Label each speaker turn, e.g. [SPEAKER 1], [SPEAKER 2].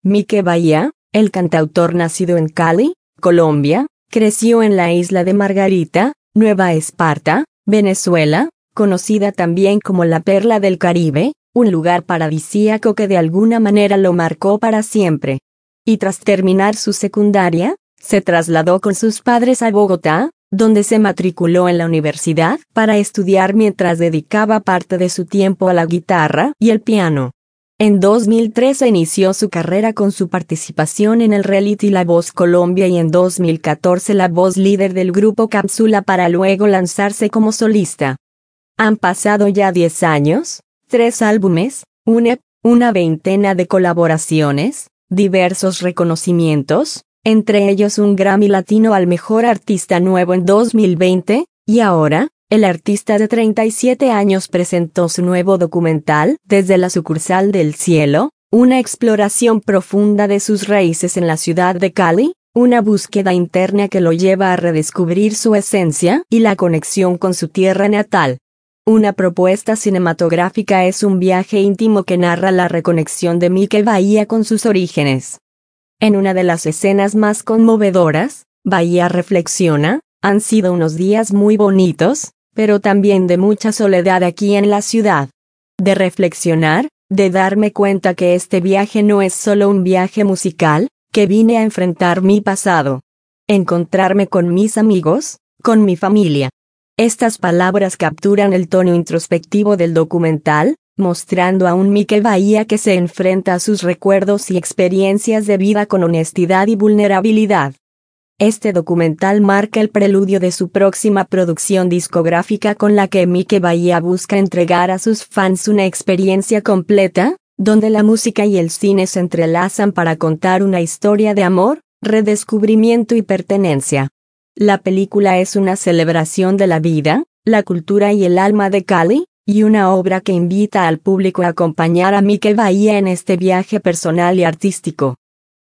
[SPEAKER 1] Mike Bahía, el cantautor nacido en Cali, Colombia, creció en la isla de Margarita, Nueva Esparta, Venezuela, conocida también como la Perla del Caribe, un lugar paradisíaco que de alguna manera lo marcó para siempre. Y tras terminar su secundaria, se trasladó con sus padres a Bogotá, donde se matriculó en la universidad para estudiar mientras dedicaba parte de su tiempo a la guitarra y el piano. En 2013 inició su carrera con su participación en el reality La Voz Colombia y en 2014 la voz líder del grupo Cápsula para luego lanzarse como solista. Han pasado ya 10 años, 3 álbumes, un EP, una veintena de colaboraciones, diversos reconocimientos, entre ellos un Grammy Latino al Mejor Artista Nuevo en 2020, y ahora, el artista de 37 años presentó su nuevo documental, Desde la sucursal del cielo, una exploración profunda de sus raíces en la ciudad de Cali, una búsqueda interna que lo lleva a redescubrir su esencia y la conexión con su tierra natal. Una propuesta cinematográfica es un viaje íntimo que narra la reconexión de Mike Bahía con sus orígenes. En una de las escenas más conmovedoras, Bahía reflexiona: han sido unos días muy bonitos, pero también de mucha soledad aquí en la ciudad. De reflexionar, de darme cuenta que este viaje no es solo un viaje musical, que vine a enfrentar mi pasado. Encontrarme con mis amigos, con mi familia. Estas palabras capturan el tono introspectivo del documental, mostrando a un Mike Bahía que se enfrenta a sus recuerdos y experiencias de vida con honestidad y vulnerabilidad. Este documental marca el preludio de su próxima producción discográfica con la que Mike Bahía busca entregar a sus fans una experiencia completa, donde la música y el cine se entrelazan para contar una historia de amor, redescubrimiento y pertenencia. La película es una celebración de la vida, la cultura y el alma de Cali, y una obra que invita al público a acompañar a Mike Bahía en este viaje personal y artístico.